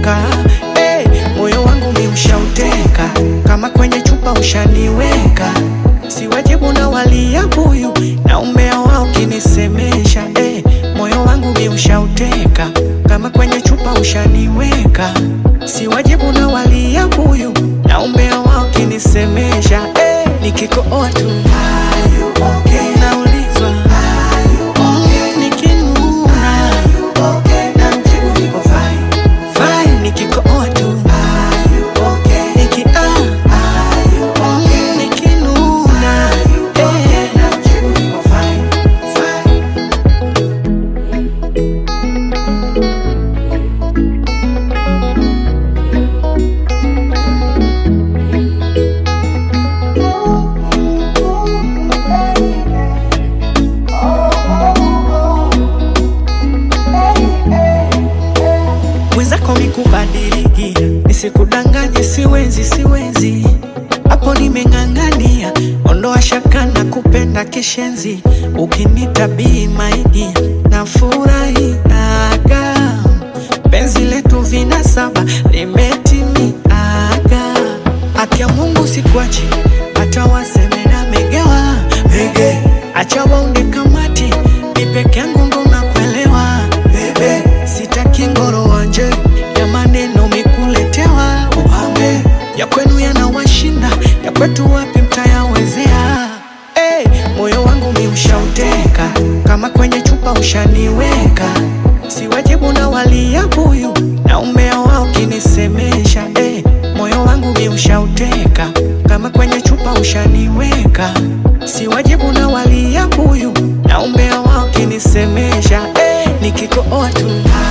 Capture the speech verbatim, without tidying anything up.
ushauteka, hey, moyo wangu mi ushauteka, kama kwenye chupa ushaniweka, si wajibu na walia buyu na umbea wao kinisemesha, hey, moyo wangu mi ushauteka, kama kwenye chupa ushaniweka, si wajibu na walia buyu na umbea wao kinisemesha, hey, nikikooa tu are you okay? Naulizwa are you okay? Nikinuna are you okay? Na mjibu niko fine, fine. Nikikooa tu are you okay? Niki ah are you okay? Nikinuna are you okay? Na mjibu niko fine, fine. Mwenzako mikubadilikia, nisikudanganye, siwezi siwezi, hapo nimeng'ang'ania, ondoa shaka na kupenda kishenzi, ukinitabii maidi na furahiaga, penzi letu vinasaba limetimiaga, haki ya Mungu sikuachi, hata waseme na megewa mege, acha waunde kamati, mi peke yangu ndo nakuelewa bebe, sitaki ngoro wanje ya maneno mikuletewa, uhambe ya kwenu yanawashinda, ya kwetu wapi mtayawezea, hey, moyo wangu mi ushauteka, kama kwenye chupa ushaniweka, si wajibu na walia buyu na umbea wao kinisemesha, hey, moyo wangu mi ushauteka, kama kwenye chupa ushaniweka, si wajibu na walia buyu na umbea wao kinisemesha, hey, nikikooa tu